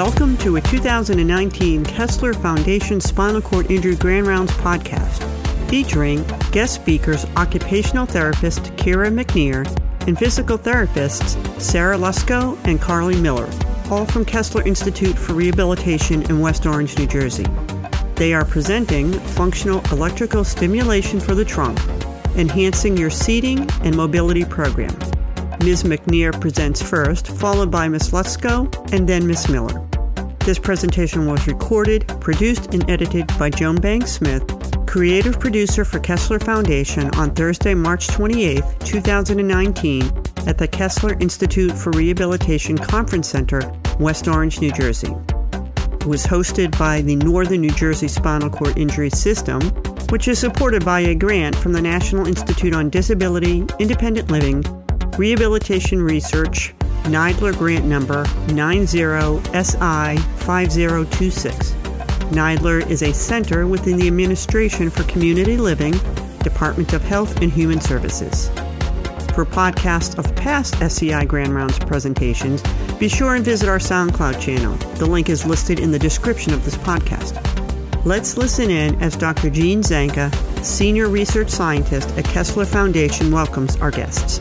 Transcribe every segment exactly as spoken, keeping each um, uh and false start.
Welcome to a two thousand nineteen Kessler Foundation Spinal Cord Injury Grand Rounds podcast, featuring guest speakers, occupational therapist Kira McNear and physical therapists Sarah Lusko and Carly Miller, all from Kessler Institute for Rehabilitation in West Orange, New Jersey. They are presenting functional electrical stimulation for the trunk, enhancing your seating and mobility program. Miz McNear presents first, followed by Miz Lusko, and then Miz Miller. This presentation was recorded, produced, and edited by Joan Banks Smith, creative producer for Kessler Foundation, on Thursday, March twenty-eighth, two thousand nineteen, at the Kessler Institute for Rehabilitation Conference Center, West Orange, New Jersey. It was hosted by the Northern New Jersey Spinal Cord Injury System, which is supported by a grant from the National Institute on Disability, Independent Living, Rehabilitation Research, NIDLER grant number nine zero S I five zero two six. NIDLER is a center within the Administration for Community Living, Department of Health and Human Services. For podcasts of past S C I Grand Rounds presentations, be sure and visit our SoundCloud channel. The link is listed in the description of this podcast. Let's listen in as Doctor Jean Zanka, Senior Research Scientist at Kessler Foundation, welcomes our guests.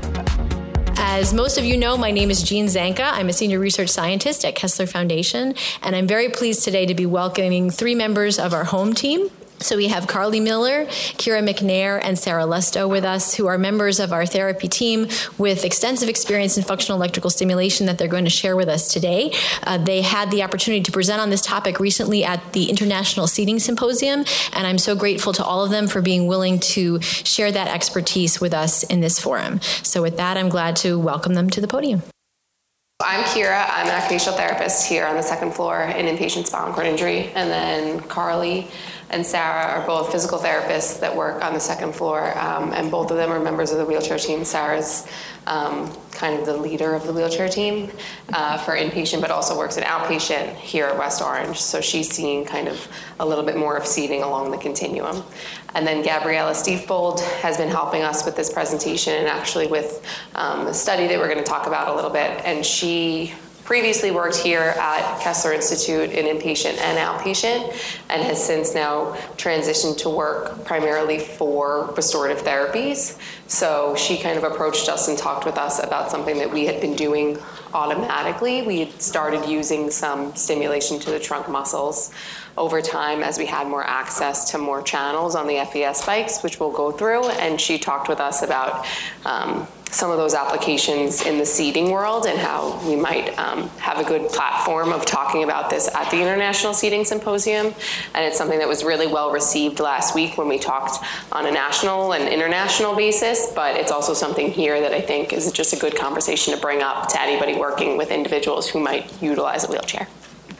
As most of you know, my name is Jean Zanka. I'm a Senior Research Scientist at Kessler Foundation, and I'm very pleased today to be welcoming three members of our home team. So we have Carly Miller, Kira McNair, and Sarah Lusko with us, who are members of our therapy team with extensive experience in functional electrical stimulation that they're going to share with us today. Uh, they had the opportunity to present on this topic recently at the International Seating Symposium, and I'm so grateful to all of them for being willing to share that expertise with us in this forum. So with that, I'm glad to welcome them to the podium. I'm Kira. I'm an occupational therapist here on the second floor in inpatient spinal cord injury, and then Carly and Sarah are both physical therapists that work on the second floor, um, and both of them are members of the wheelchair team. Sarah's um, kind of the leader of the wheelchair team uh, for inpatient, but also works in outpatient here at West Orange, so she's seeing kind of a little bit more of seating along the continuum. And then Gabriella Stiefbold has been helping us with this presentation and actually with um, a study that we're going to talk about a little bit, and she previously worked here at Kessler Institute in inpatient and outpatient, and has since now transitioned to work primarily for restorative therapies. So she kind of approached us and talked with us about something that we had been doing automatically. We had started using some stimulation to the trunk muscles over time as we had more access to more channels on the F E S bikes, which we'll go through, and she talked with us about um, some of those applications in the seating world and how we might um, have a good platform of talking about this at the International Seating Symposium. And it's something that was really well received last week when we talked on a national and international basis, but it's also something here that I think is just a good conversation to bring up to anybody working with individuals who might utilize a wheelchair.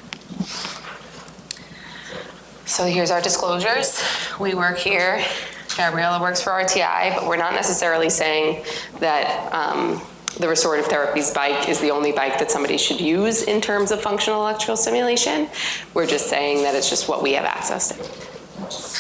So here's our disclosures. We work here. Gabriella works for R T I, but we're not necessarily saying that um, the restorative therapies bike is the only bike that somebody should use in terms of functional electrical stimulation. We're just saying that it's just what we have access to.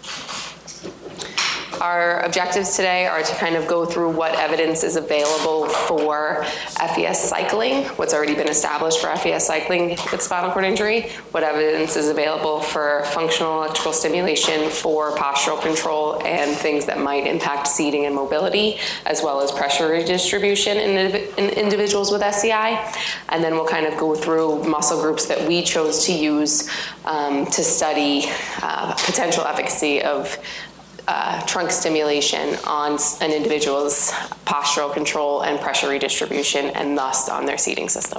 Our objectives today are to kind of go through what evidence is available for F E S cycling, what's already been established for F E S cycling with spinal cord injury, what evidence is available for functional electrical stimulation for postural control and things that might impact seating and mobility, as well as pressure redistribution in, in individuals with S C I. And then we'll kind of go through muscle groups that we chose to use um, to study uh, potential efficacy of Uh, trunk stimulation on an individual's postural control and pressure redistribution, and thus on their seating system.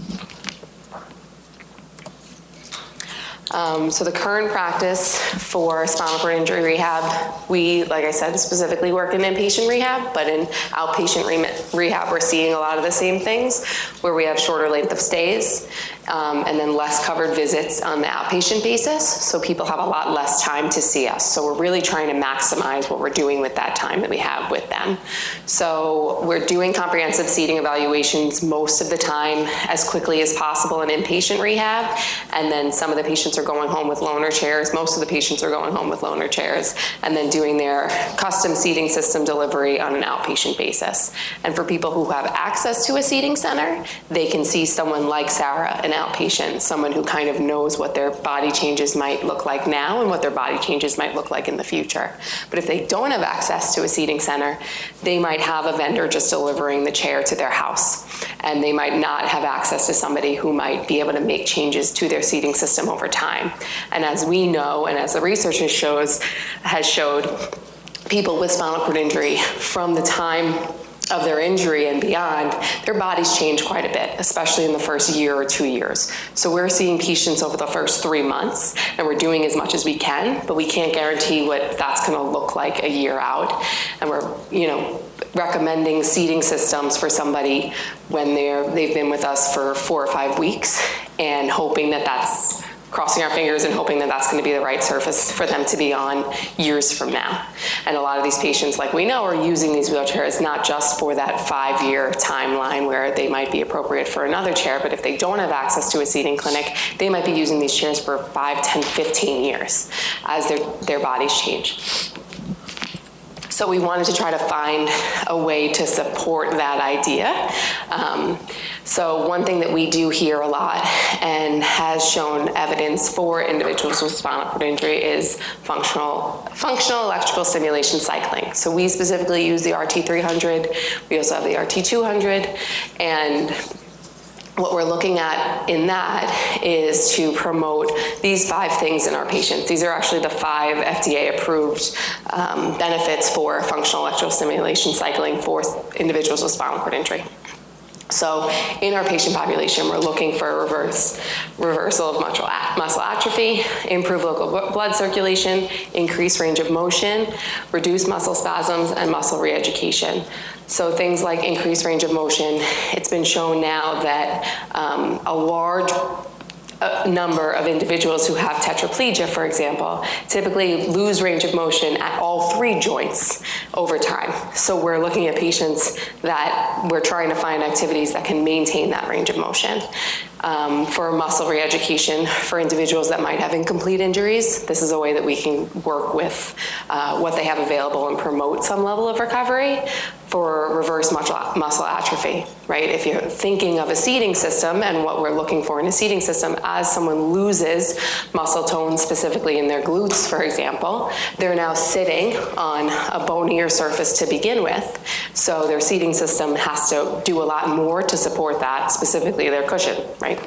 Um, so the current practice for spinal cord injury rehab, we, like I said, specifically work in inpatient rehab, but in outpatient re- rehab, we're seeing a lot of the same things, where we have shorter length of stays, um, and then less covered visits on the outpatient basis, so people have a lot less time to see us. So we're really trying to maximize what we're doing with that time that we have with them. So we're doing comprehensive seating evaluations most of the time as quickly as possible in inpatient rehab, and then some of the patients are going home with loaner chairs. Most of the patients are going home with loaner chairs, and then doing their custom seating system delivery on an outpatient basis. And for people who have access to a seating center, they can see someone like Sarah, an out patient, someone who kind of knows what their body changes might look like now and what their body changes might look like in the future. But if they don't have access to a seating center, they might have a vendor just delivering the chair to their house. And they might not have access to somebody who might be able to make changes to their seating system over time. And as we know, and as the research shows, has showed, people with spinal cord injury from the time of their injury and beyond, their bodies change quite a bit, especially in the first year or two years. So we're seeing patients over the first three months, and we're doing as much as we can, but we can't guarantee what that's going to look like a year out. And we're, you know, recommending seating systems for somebody when they're they've been with us for four or five weeks, and hoping that that's crossing our fingers and hoping that that's going to be the right surface for them to be on years from now. And a lot of these patients, like we know, are using these wheelchairs not just for that five-year timeline where they might be appropriate for another chair, but if they don't have access to a seating clinic, they might be using these chairs for five, ten, fifteen years as their, their bodies change. So we wanted to try to find a way to support that idea. Um, so one thing that we do hear a lot and has shown evidence for individuals with spinal cord injury is functional, functional electrical stimulation cycling. So we specifically use the R T three hundred. We also have the R T two hundred. And what we're looking at in that is to promote these five things in our patients. These are actually the five F D A-approved um, benefits for functional electrical stimulation cycling for individuals with spinal cord injury. So in our patient population, we're looking for a reverse, reversal of muscle, muscle atrophy, improve local blood circulation, increase range of motion, reduce muscle spasms, and muscle re-education. So things like increased range of motion, it's been shown now that um, a large a number of individuals who have tetraplegia, for example, typically lose range of motion at all three joints over time. So we're looking at patients that we're trying to find activities that can maintain that range of motion. Um, for muscle re-education for individuals that might have incomplete injuries, this is a way that we can work with uh, what they have available and promote some level of recovery. For reverse muscle, muscle atrophy, right? If you're thinking of a seating system and what we're looking for in a seating system, as someone loses muscle tone, specifically in their glutes, for example, they're now sitting on a bonier surface to begin with. So their seating system has to do a lot more to support that, specifically their cushion, right?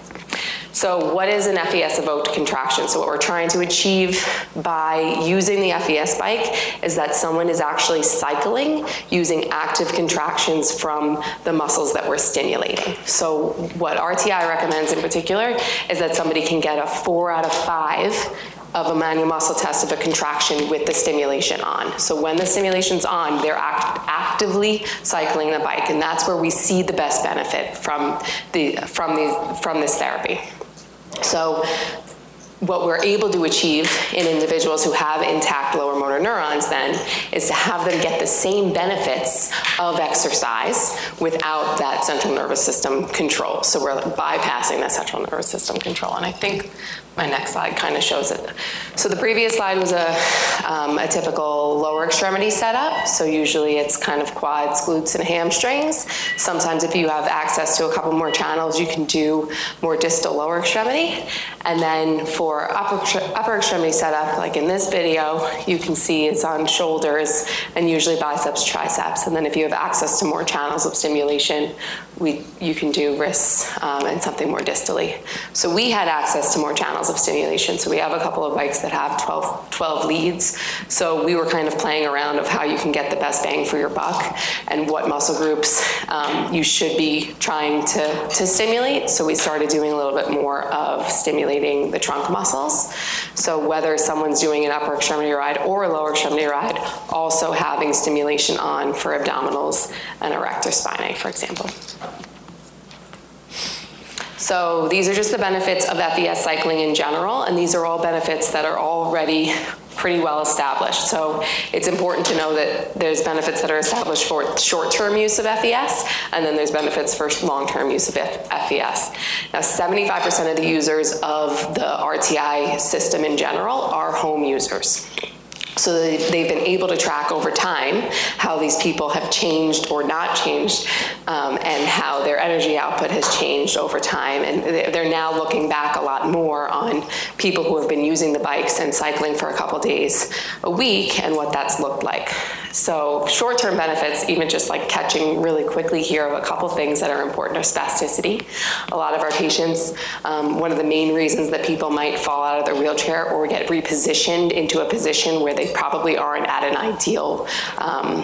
So what is an F E S-evoked contraction? So what we're trying to achieve by using the F E S bike is that someone is actually cycling using active contractions from the muscles that we're stimulating. So what R T I recommends in particular is that somebody can get a four out of five of a manual muscle test of a contraction with the stimulation on. So when the stimulation's on, they're act actively cycling the bike, and that's where we see the best benefit from, the, from, these, from this therapy. So what we're able to achieve in individuals who have intact lower motor neurons then is to have them get the same benefits of exercise without that central nervous system control. So we're bypassing that central nervous system control. And I think my next slide kind of shows it. So the previous slide was a, um, a typical lower extremity setup. So usually it's kind of quads, glutes, and hamstrings. Sometimes if you have access to a couple more channels, you can do more distal lower extremity. And then for upper, upper extremity setup, like in this video, you can see it's on shoulders and usually biceps, triceps. And then if you have access to more channels of stimulation, we, you can do wrists um, and something more distally. So we had access to more channels of stimulation. So we have a couple of bikes that have twelve, twelve leads. So we were kind of playing around of how you can get the best bang for your buck and what muscle groups um, you should be trying to, to stimulate. So we started doing a little bit more of stimulating the trunk muscles. So whether someone's doing an upper extremity ride or a lower extremity ride, also having stimulation on for abdominals and erector spinae, for example. So these are just the benefits of F E S cycling in general, and these are all benefits that are already pretty well established. So it's important to know that there's benefits that are established for short-term use of F E S, and then there's benefits for long-term use of F E S. Now, seventy-five percent of the users of the R T I system in general are home users. So they've been able to track over time how these people have changed or not changed, um, and how their energy output has changed over time. And they're now looking back a lot more on people who have been using the bikes and cycling for a couple days a week and what that's looked like. So short-term benefits, even just like catching really quickly here of a couple things that are important, are spasticity. A lot of our patients, um, one of the main reasons that people might fall out of their wheelchair or get repositioned into a position where they probably aren't at an ideal um,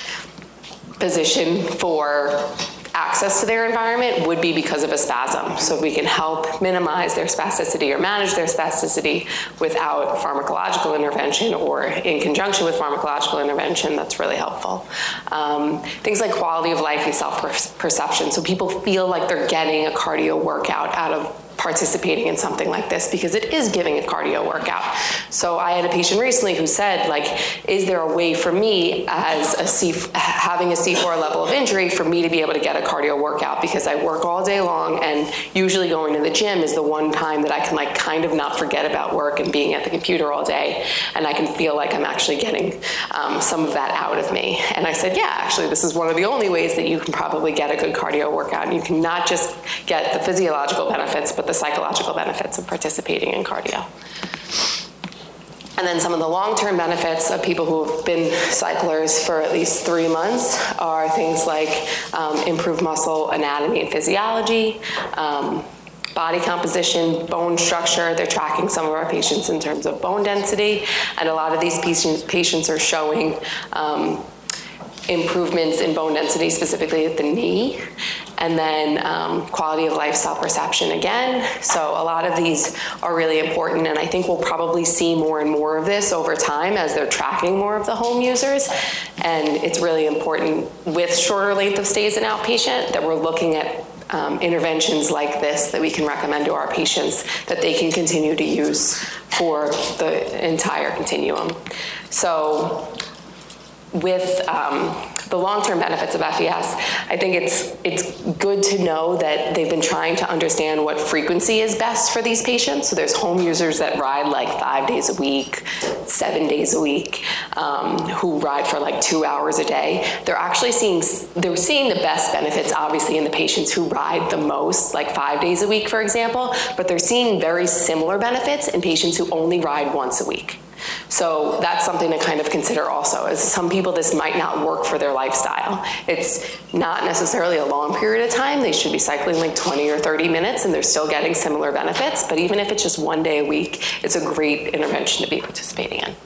position for access to their environment would be because of a spasm. So if we can help minimize their spasticity or manage their spasticity without pharmacological intervention or in conjunction with pharmacological intervention, that's really helpful. Um, things like quality of life and self-perception. So people feel like they're getting a cardio workout out of participating in something like this, because it is giving a cardio workout. So I had a patient recently who said, like, is there a way for me as a C, having a C four level of injury for me to be able to get a cardio workout, because I work all day long and usually going to the gym is the one time that I can like kind of not forget about work and being at the computer all day, and I can feel like I'm actually getting um, some of that out of me. And I said, yeah, actually this is one of the only ways that you can probably get a good cardio workout. And you can not just get the physiological benefits, but the psychological benefits of participating in cardio. And then some of the long-term benefits of people who have been cyclers for at least three months are things like um, improved muscle anatomy and physiology, um, body composition, bone structure. They're tracking some of our patients in terms of bone density, and a lot of these patients, patients are showing um, improvements in bone density, specifically at the knee, and then um, quality of life, self-perception again. So a lot of these are really important, and I think we'll probably see more and more of this over time as they're tracking more of the home users. And it's really important with shorter length of stays in outpatient that we're looking at um, interventions like this that we can recommend to our patients that they can continue to use for the entire continuum. So with um, the long-term benefits of F E S, I think it's it's good to know that they've been trying to understand what frequency is best for these patients. So there's home users that ride like five days a week, seven days a week, um, who ride for like two hours a day. They're actually seeing, they're seeing the best benefits obviously in the patients who ride the most, like five days a week, for example, but they're seeing very similar benefits in patients who only ride once a week. So that's something to kind of consider also, as some people this might not work for their lifestyle. It's not necessarily a long period of time. They should be cycling like twenty or thirty minutes and they're still getting similar benefits, but even if it's just one day a week, it's a great intervention to be participating in.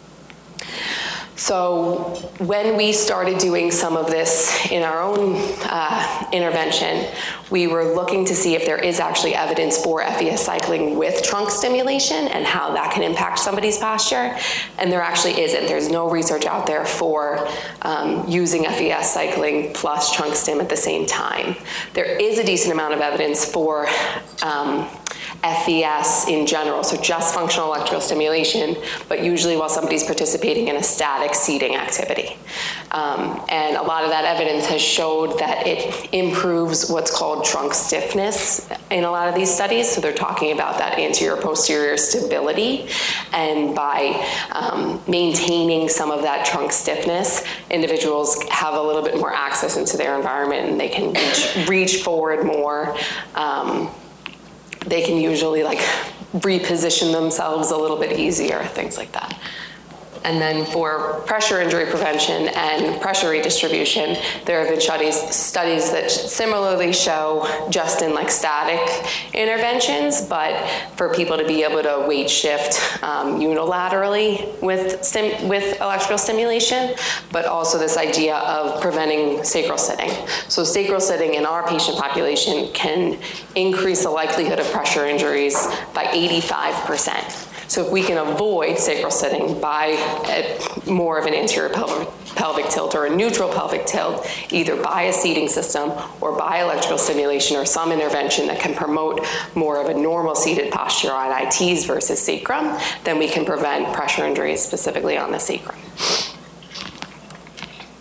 So when we started doing some of this in our own uh, intervention, we were looking to see if there is actually evidence for F E S cycling with trunk stimulation and how that can impact somebody's posture. And there actually isn't. There's no research out there for um, using F E S cycling plus trunk stim at the same time. There is a decent amount of evidence for um, F E S in general, so just functional electrical stimulation, but usually while somebody's participating in a static seating activity. Um, and a lot of that evidence has showed that it improves what's called trunk stiffness in a lot of these studies. So they're talking about that anterior-posterior stability, and by um, maintaining some of that trunk stiffness, individuals have a little bit more access into their environment and they can reach, reach forward more. Um, they can usually like reposition themselves a little bit easier, things like that. And then for pressure injury prevention and pressure redistribution, there have been studies, studies that similarly show just in like static interventions, but for people to be able to weight shift um, unilaterally with, stim with electrical stimulation, but also this idea of preventing sacral sitting. So sacral sitting in our patient population can increase the likelihood of pressure injuries by eighty-five percent. So if we can avoid sacral sitting by a, more of an anterior pelvic, pelvic tilt or a neutral pelvic tilt, either by a seating system or by electrical stimulation or some intervention that can promote more of a normal seated posture on I Ts versus sacrum, then we can prevent pressure injuries specifically on the sacrum.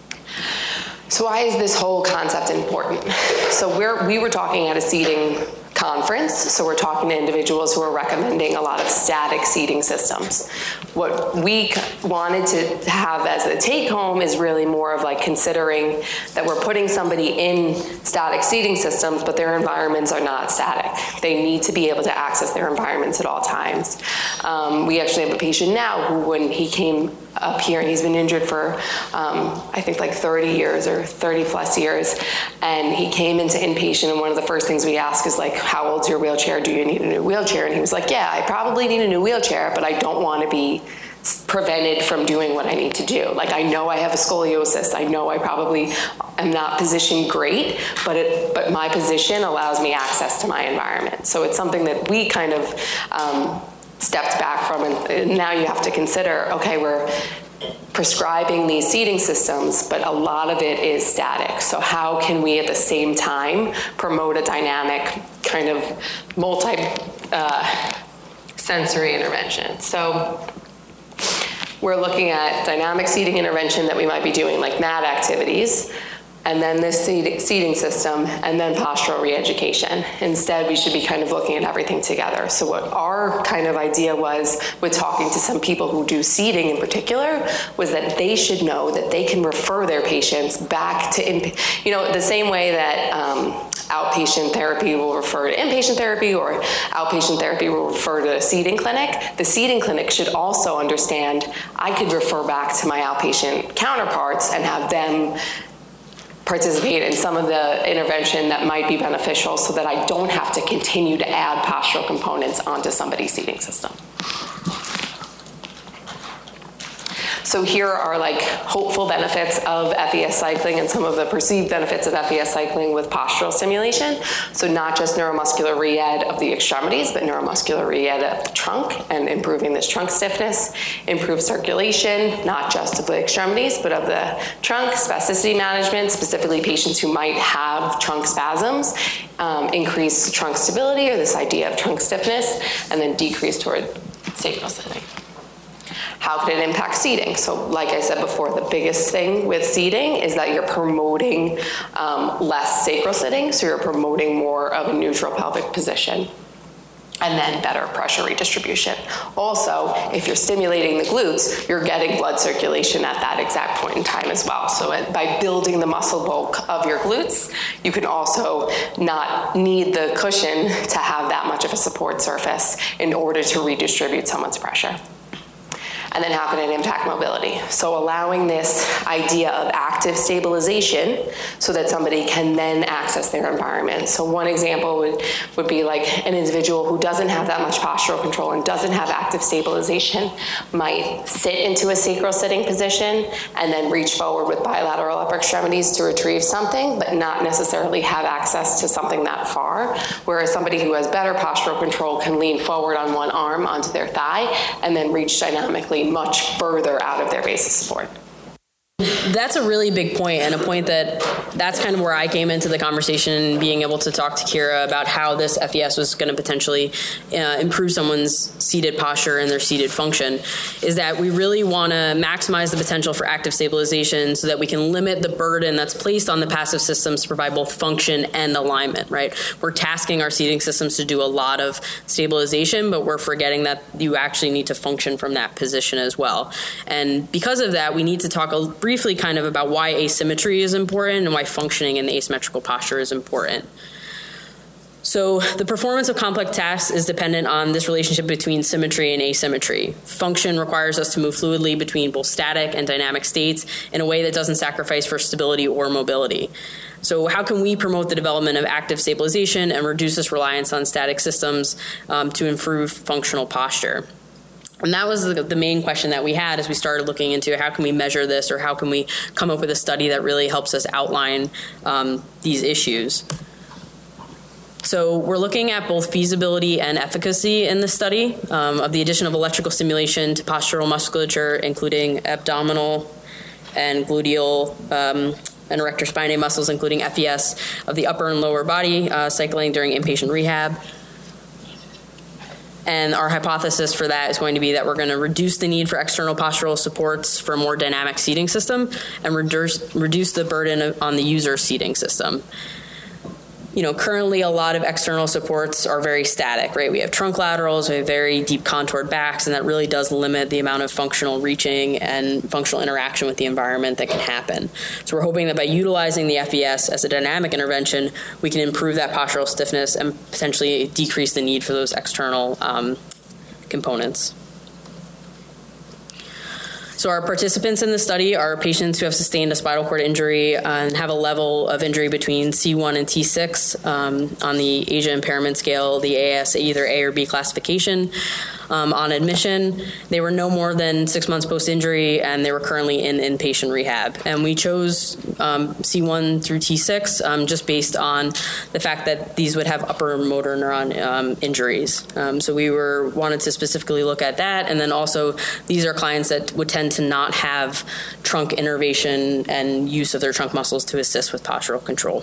So why is this whole concept important? So we're, we were talking at a seating conference, so we're talking to individuals who are recommending a lot of static seating systems. What we wanted to have as a take-home is really more of like considering that we're putting somebody in static seating systems, but their environments are not static. They need to be able to access their environments at all times. Um, we actually have a patient now who, when he came up here, and he's been injured for, um, I think like thirty years or thirty plus years, and he came into inpatient, and one of the first things we ask is like, how old's your wheelchair? Do you need a new wheelchair? And he was like, yeah, I probably need a new wheelchair, but I don't want to be prevented from doing what I need to do. Like, I know I have a scoliosis. I know I probably am not positioned great, but it, but my position allows me access to my environment. So it's something that we kind of um, stepped back from, and, and now you have to consider, okay, we're prescribing these seating systems, but a lot of it is static. So how can we at the same time promote a dynamic kind of multi uh, sensory intervention? So we're looking at dynamic seating intervention that we might be doing, like mat activities, and then this seating system, and then postural re-education. Instead, we should be kind of looking at everything together. So what our kind of idea was with talking to some people who do seating in particular was that they should know that they can refer their patients back to, in, you know, the same way that um, outpatient therapy will refer to inpatient therapy, or outpatient therapy will refer to a seating clinic. The seating clinic should also understand I could refer back to my outpatient counterparts and have them participate in some of the intervention that might be beneficial, so that I don't have to continue to add postural components onto somebody's seating system. So here are like hopeful benefits of F E S cycling and some of the perceived benefits of F E S cycling with postural stimulation. So not just neuromuscular re-ed of the extremities, but neuromuscular re-ed of the trunk and improving this trunk stiffness, improve circulation, not just of the extremities, but of the trunk, spasticity management, specifically patients who might have trunk spasms, um, increase trunk stability, or this idea of trunk stiffness, and then decrease toward sacral sitting. How could it impact seating? So like I said before, the biggest thing with seating is that you're promoting um, less sacral sitting, so you're promoting more of a neutral pelvic position, and then better pressure redistribution. Also, if you're stimulating the glutes, you're getting blood circulation at that exact point in time as well. So it, by building the muscle bulk of your glutes, you can also not need the cushion to have that much of a support surface in order to redistribute someone's pressure. And then how can it impact mobility? So allowing this idea of active stabilization so that somebody can then access their environment. So one example would, would be like an individual who doesn't have that much postural control and doesn't have active stabilization might sit into a sacral sitting position and then reach forward with bilateral upper extremities to retrieve something, but not necessarily have access to something that far. Whereas somebody who has better postural control can lean forward on one arm onto their thigh and then reach dynamically much further out of their base of support. That's a really big point, and a point that that's kind of where I came into the conversation, being able to talk to Kira about how this F E S was going to potentially uh, improve someone's seated posture and their seated function, is that we really want to maximize the potential for active stabilization so that we can limit the burden that's placed on the passive systems to provide both function and alignment, right? We're tasking our seating systems to do a lot of stabilization, but we're forgetting that you actually need to function from that position as well. And because of that, we need to talk a briefly kind of about why asymmetry is important and why functioning in the asymmetrical posture is important. So the performance of complex tasks is dependent on this relationship between symmetry and asymmetry. Function requires us to move fluidly between both static and dynamic states in a way that doesn't sacrifice for stability or mobility. So how can we promote the development of active stabilization and reduce this reliance on static systems um, to improve functional posture? And that was the, the main question that we had as we started looking into how can we measure this, or how can we come up with a study that really helps us outline um, these issues. So we're looking at both feasibility and efficacy in this study um, of the addition of electrical stimulation to postural musculature, including abdominal and gluteal um, and erector spinae muscles, including F E S of the upper and lower body uh, cycling during inpatient rehab. And our hypothesis for that is going to be that we're going to reduce the need for external postural supports for a more dynamic seating system and reduce, reduce the burden of, on the user seating system. you know, currently a lot of external supports are very static, right? We have trunk laterals, we have very deep contoured backs, and that really does limit the amount of functional reaching and functional interaction with the environment that can happen. So we're hoping that by utilizing the F E S as a dynamic intervention, we can improve that postural stiffness and potentially decrease the need for those external um, components. So our participants in the study are patients who have sustained a spinal cord injury and have a level of injury between C one and T six um, on the A S I A impairment scale, the A S, either A or B classification. Um, on admission, they were no more than six months post-injury, and they were currently in inpatient rehab. And we chose um, C one through T six um, just based on the fact that these would have upper motor neuron um, injuries. Um, so we were wanted to specifically look at that, and then also these are clients that would tend to not have trunk innervation and use of their trunk muscles to assist with postural control.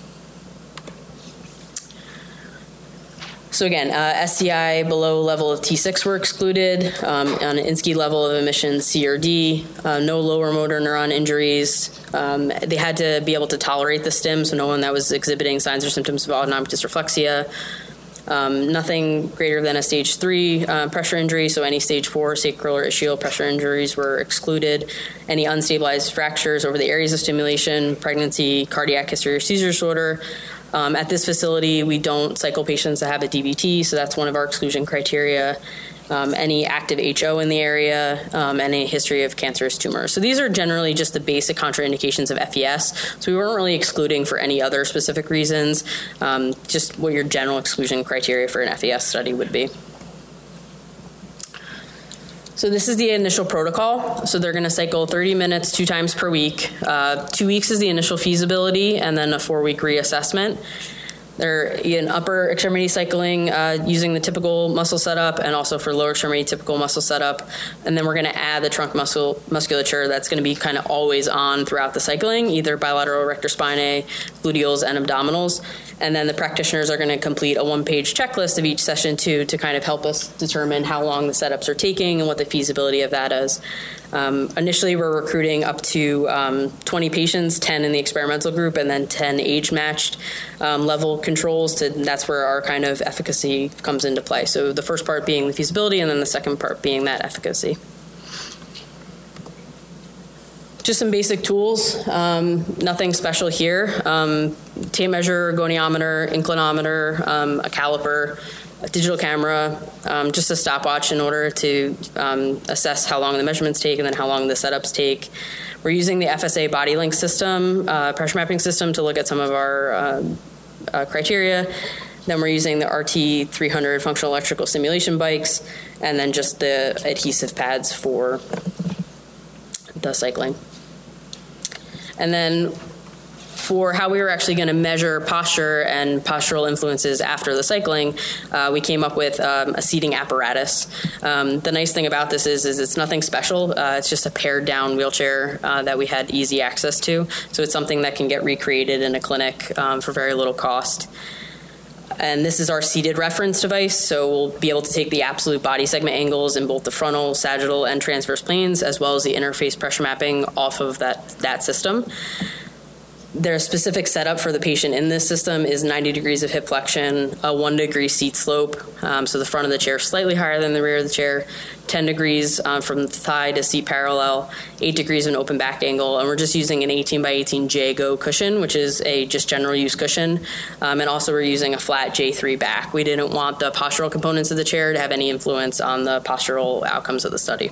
So again, uh, S C I below level of T six were excluded. Um, on an INSCI level of emission C or D, uh, no lower motor neuron injuries. Um, they had to be able to tolerate the stim, so no one that was exhibiting signs or symptoms of autonomic dysreflexia. Um, nothing greater than a stage three uh, pressure injury, so any stage four sacral or ischial pressure injuries were excluded. Any unstabilized fractures over the areas of stimulation, pregnancy, cardiac history or seizure disorder. Um, at this facility, we don't cycle patients that have a D V T, so that's one of our exclusion criteria. Um, any active H O in the area, um, and a history of cancerous tumors. So these are generally just the basic contraindications of F E S. So we weren't really excluding for any other specific reasons, um, just what your general exclusion criteria for an F E S study would be. So this is the initial protocol. So they're going to cycle thirty minutes two times per week. Uh, two weeks is the initial feasibility, and then a four-week reassessment. They're in upper extremity cycling uh, using the typical muscle setup, and also for lower extremity typical muscle setup. And then we're going to add the trunk muscle musculature that's going to be kind of always on throughout the cycling, either bilateral erector spinae, gluteals, and abdominals. And then the practitioners are going to complete a one-page checklist of each session too to kind of help us determine how long the setups are taking and what the feasibility of that is. Um, initially, we're recruiting up to um, twenty patients, ten in the experimental group, and then ten age-matched um, level controls. To, that's where our kind of efficacy comes into play. So the first part being the feasibility, and then the second part being that efficacy. Just some basic tools, um, nothing special here. Um, tape measure, goniometer, inclinometer, um, a caliper, a digital camera, um, just a stopwatch in order to um, assess how long the measurements take and then how long the setups take. We're using the F S A body link system, uh, pressure mapping system, to look at some of our uh, uh, criteria. Then we're using the R T three hundred functional electrical stimulation bikes, and then just the adhesive pads for the cycling. And then for how we were actually going to measure posture and postural influences after the cycling, uh, we came up with um, a seating apparatus. Um, the nice thing about this is, is it's nothing special. Uh, it's just a pared down wheelchair uh, that we had easy access to. So it's something that can get recreated in a clinic um, for very little cost. And this is our seated reference device, so we'll be able to take the absolute body segment angles in both the frontal, sagittal, and transverse planes, as well as the interface pressure mapping off of that, that system. Their specific setup for the patient in this system is ninety degrees of hip flexion, a one degree seat slope, um, so the front of the chair slightly higher than the rear of the chair, ten degrees um, from thigh to seat parallel, eight degrees of an open back angle, and we're just using an eighteen by eighteen J Go cushion, which is a just general use cushion, um, and also we're using a flat J three back. We didn't want the postural components of the chair to have any influence on the postural outcomes of the study.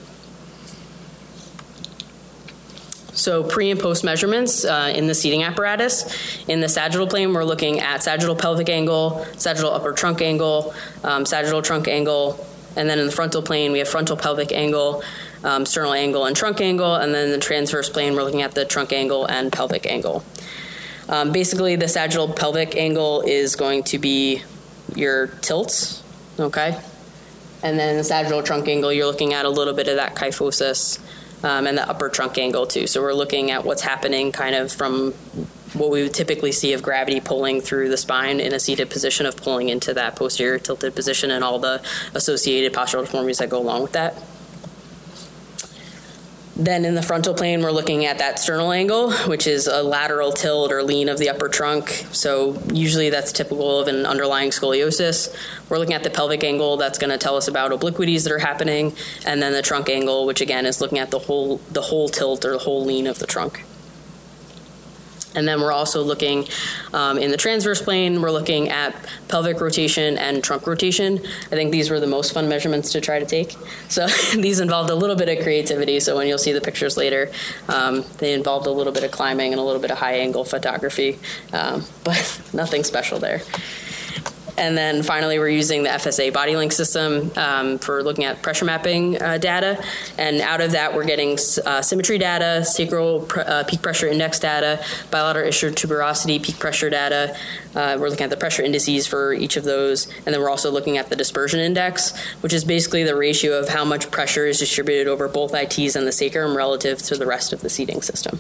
So pre and post measurements uh, in the seating apparatus. In the sagittal plane, we're looking at sagittal pelvic angle, sagittal upper trunk angle, um, sagittal trunk angle, and then in the frontal plane, we have frontal pelvic angle, um, sternal angle, and trunk angle, and then in the transverse plane, we're looking at the trunk angle and pelvic angle. Um, basically, the sagittal pelvic angle is going to be your tilts, okay? And then the sagittal trunk angle, you're looking at a little bit of that kyphosis, Um, and the upper trunk angle too. So we're looking at what's happening kind of from what we would typically see of gravity pulling through the spine in a seated position of pulling into that posterior tilted position and all the associated postural deformities that go along with that. Then in the frontal plane, we're looking at that sternal angle, which is a lateral tilt or lean of the upper trunk. So usually that's typical of an underlying scoliosis. We're looking at the pelvic angle. That's going to tell us about obliquities that are happening. And then the trunk angle, which again is looking at the whole, the whole tilt or the whole lean of the trunk. And then we're also looking um, in the transverse plane, we're looking at pelvic rotation and trunk rotation. I think these were the most fun measurements to try to take. So these involved a little bit of creativity. So when you'll see the pictures later, um, they involved a little bit of climbing and a little bit of high angle photography, um, but nothing special there. And then finally, we're using the F S A BodyLink system um, for looking at pressure mapping uh, data. And out of that, we're getting uh, symmetry data, sacral pr- uh, peak pressure index data, bilateral ischial tuberosity peak pressure data. Uh, we're looking at the pressure indices for each of those. And then we're also looking at the dispersion index, which is basically the ratio of how much pressure is distributed over both I Ts and the sacrum relative to the rest of the seating system.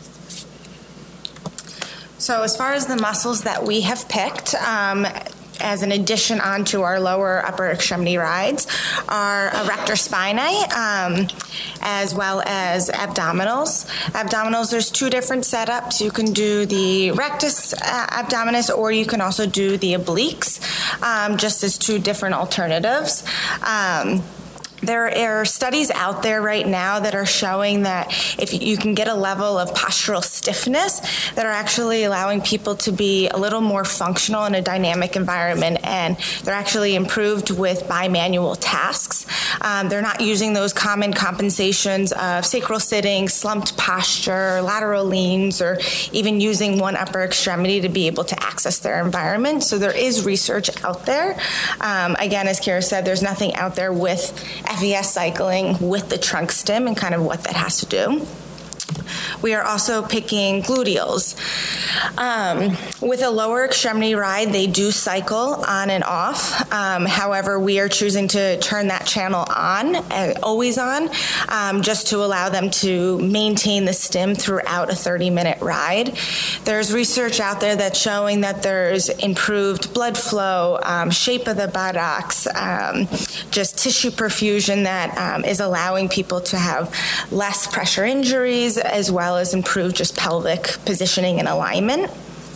So as far as the muscles that we have picked, um, as an addition onto our lower upper extremity rides, are erector spinae, um, as well as abdominals. Abdominals, there's two different setups. You can do the rectus uh, abdominis, or you can also do the obliques, um, just as two different alternatives. Um, There are studies out there right now that are showing that if you can get a level of postural stiffness that are actually allowing people to be a little more functional in a dynamic environment, and they're actually improved with bimanual tasks. Um, they're not using those common compensations of sacral sitting, slumped posture, lateral leans, or even using one upper extremity to be able to access their environment. So there is research out there. Um, again, as Kira said, there's nothing out there with F E S cycling with the trunk stim and kind of what that has to do. We are also picking gluteals. Um, with a lower extremity ride, they do cycle on and off. Um, however, we are choosing to turn that channel on, uh, always on, um, just to allow them to maintain the stim throughout a thirty-minute ride. There's research out there that's showing that there's improved blood flow, um, shape of the buttocks, um, just tissue perfusion that um, is allowing people to have less pressure injuries, as well as improve just pelvic positioning and alignment.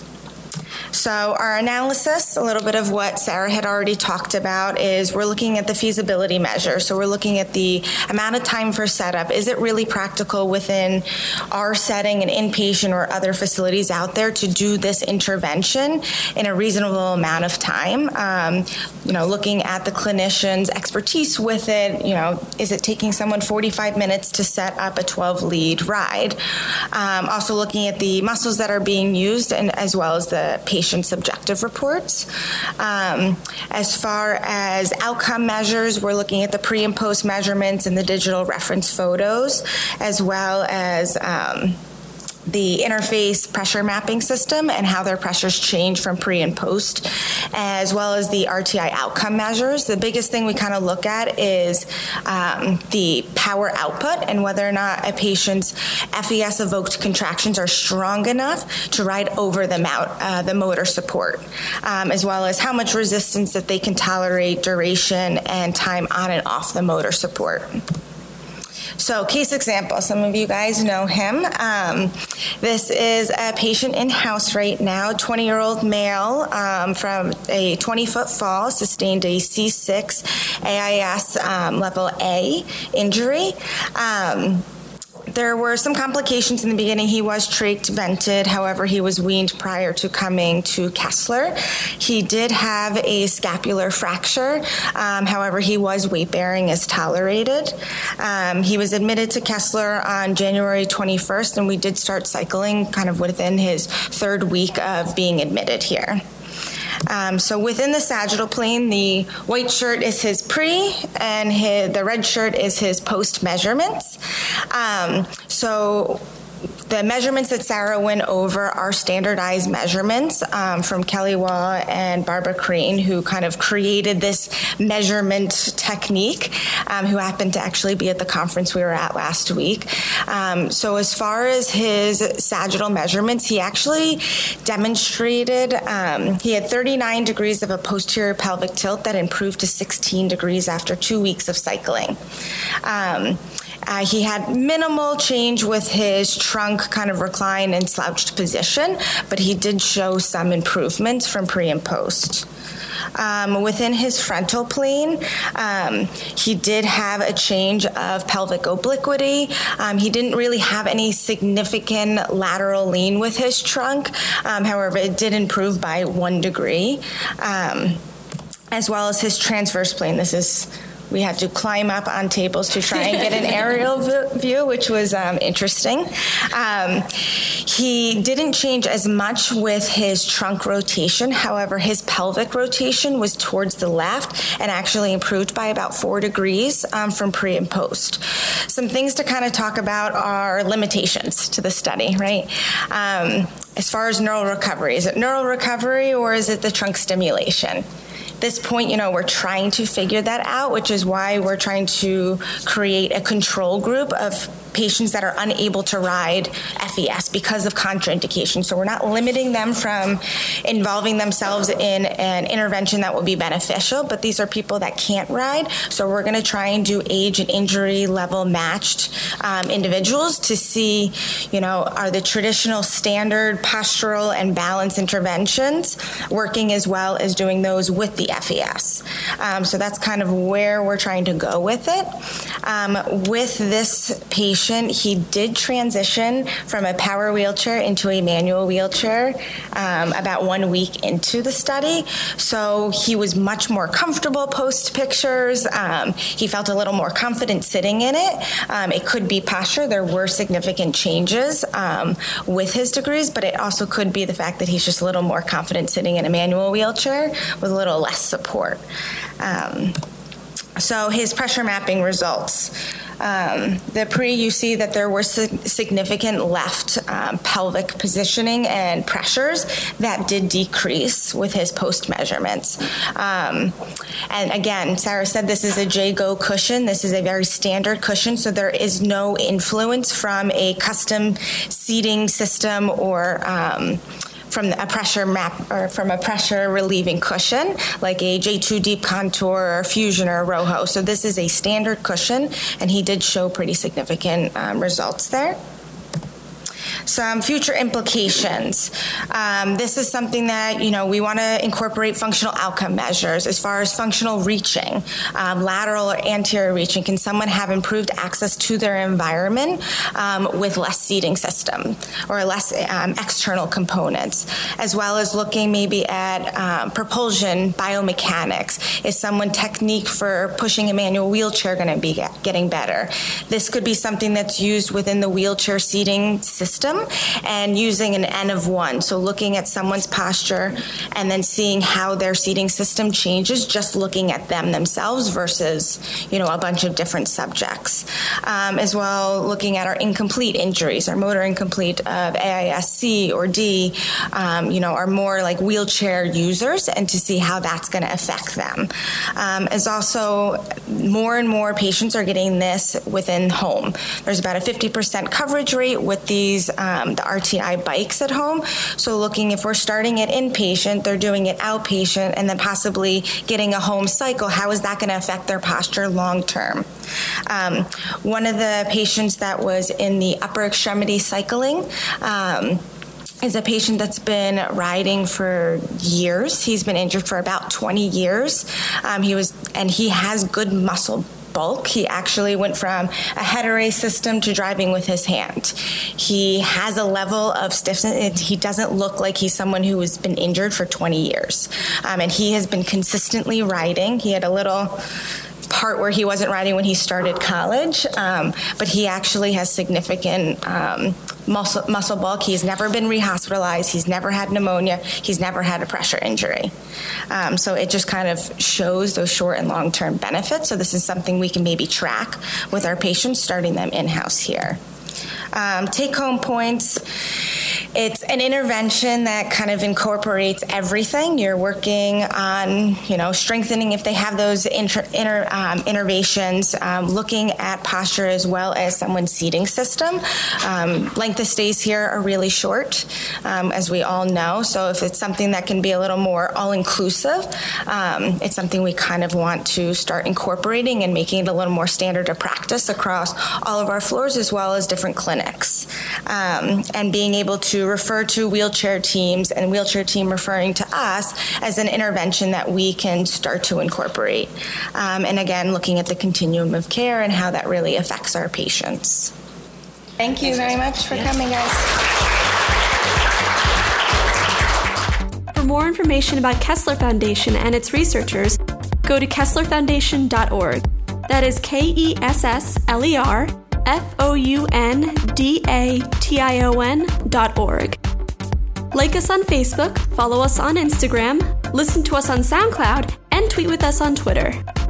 So our analysis, a little bit of what Sarah had already talked about, is we're looking at the feasibility measure. So we're looking at the amount of time for setup. Is it really practical within our setting and inpatient or other facilities out there to do this intervention in a reasonable amount of time? Um, you know, looking at the clinician's expertise with it, you know, is it taking someone forty-five minutes to set up a twelve lead ride? Um, also looking at the muscles that are being used, and as well as the patient subjective reports. Um, as far as outcome measures, we're looking at the pre and post measurements and the digital reference photos, as well as um, the interface pressure mapping system and how their pressures change from pre and post, as well as the R T I outcome measures. The biggest thing we kind of look at is um, the power output and whether or not a patient's F E S evoked contractions are strong enough to ride over the, mount, uh, the motor support, um, as well as how much resistance that they can tolerate, duration, and time on and off the motor support. So case example, some of you guys know him. Um, this is a patient in-house right now, twenty-year-old male um, from a twenty-foot fall, sustained a C six A I S um, level A injury. Um, There were some complications in the beginning. He was trach vented. However, he was weaned prior to coming to Kessler. He did have a scapular fracture. Um, however, he was weight-bearing as tolerated. Um, he was admitted to Kessler on January twenty-first, and we did start cycling kind of within his third week of being admitted here. Um, so within the sagittal plane, the white shirt is his pre, and his, the red shirt is his post measurements. Um, so the measurements that Sarah went over are standardized measurements um, from Kelly Wall and Barbara Crane, who kind of created this measurement technique, um, who happened to actually be at the conference we were at last week. Um, so as far as his sagittal measurements, he actually demonstrated, um, he had thirty-nine degrees of a posterior pelvic tilt that improved to sixteen degrees after two weeks of cycling. Um, Uh, he had minimal change with his trunk kind of reclined and slouched position, but he did show some improvements from pre and post. Um, within his frontal plane, um, he did have a change of pelvic obliquity. Um, he didn't really have any significant lateral lean with his trunk. Um, however, it did improve by one degree, um, as well as his transverse plane. This is We had to climb up on tables to try and get an aerial view, which was um, interesting. Um, he didn't change as much with his trunk rotation. However, his pelvic rotation was towards the left and actually improved by about four degrees um, from pre and post. Some things to kind of talk about are limitations to the study, right? Um, as far as neural recovery, is it neural recovery or is it the trunk stimulation? This point, you know, we're trying to figure that out, which is why we're trying to create a control group of patients that are unable to ride F E S because of contraindication. So we're not limiting them from involving themselves in an intervention that will be beneficial, but these are people that can't ride. So we're going to try and do age and injury level matched um, individuals to see, you know, are the traditional standard postural and balance interventions working as well as doing those with the F E S. Um, so that's kind of where we're trying to go with it. Um, with this patient, he did transition from a power wheelchair into a manual wheelchair um, about one week into the study. So he was much more comfortable post pictures. Um, he felt a little more confident sitting in it. Um, it could be posture. There were significant changes um, with his degrees, but it also could be the fact that he's just a little more confident sitting in a manual wheelchair with a little less support. Um, so his pressure mapping results. Um, the pre, you see that there were significant left um, pelvic positioning and pressures that did decrease with his post measurements. Um, and again, Sarah said this is a J-Go cushion. This is a very standard cushion, so there is no influence from a custom seating system or um, from a pressure map or from a pressure relieving cushion like a J two Deep Contour or Fusion or Roho. So this is a standard cushion, and he did show pretty significant um, results there. Some future implications. Um, this is something that, you know, we want to incorporate functional outcome measures as far as functional reaching, um, lateral or anterior reaching. Can someone have improved access to their environment um, with less seating system or less um, external components, as well as looking maybe at um, propulsion biomechanics. Is someone technique for pushing a manual wheelchair going to be getting better? This could be something that's used within the wheelchair seating system and using an N of one. So looking at someone's posture and then seeing how their seating system changes, just looking at them themselves versus, you know, a bunch of different subjects. Um, as well, looking at our incomplete injuries, our motor incomplete of A I S C or D, um, you know, are more like wheelchair users, and to see how that's going to affect them. Um, as also more and more patients are getting this within home. There's about a fifty percent coverage rate with these Um, the R T I bikes at home. So looking, if we're starting it inpatient, they're doing it outpatient, and then possibly getting a home cycle, how is that going to affect their posture long term? Um, one of the patients that was in the upper extremity cycling um, is a patient that's been riding for years. He's been injured for about twenty years. Um, he was, and he has good muscle bulk. He actually went from a head array system to driving with his hand. He has a level of stiffness. He doesn't look like he's someone who has been injured for twenty years. Um, and he has been consistently riding. He had a little part where he wasn't riding when he started college, um, but he actually has significant um, muscle, muscle bulk. He's never been rehospitalized. He's never had pneumonia. He's never had a pressure injury. Um, so it just kind of shows those short and long-term benefits. So this is something we can maybe track with our patients, starting them in-house here. Um, take-home points. it's an intervention that kind of incorporates everything. You're working on, you know, strengthening if they have those inter, inter, um, innervations, um, looking at posture as well as someone's seating system. Um, length of stays here are really short, um, as we all know. So if it's something that can be a little more all-inclusive, um, it's something we kind of want to start incorporating and making it a little more standard of practice across all of our floors as well as different clinics. Um, and being able to refer to wheelchair teams and wheelchair team referring to us as an intervention that we can start to incorporate. Um, and again, looking at the continuum of care and how that really affects our patients. Thank you very much for coming, guys. For more information about Kessler Foundation and its researchers, go to kessler foundation dot org. That is K E S S L E R F O U N D A T I O N dot org. Like us on Facebook, follow us on Instagram, listen to us on SoundCloud, and tweet with us on Twitter.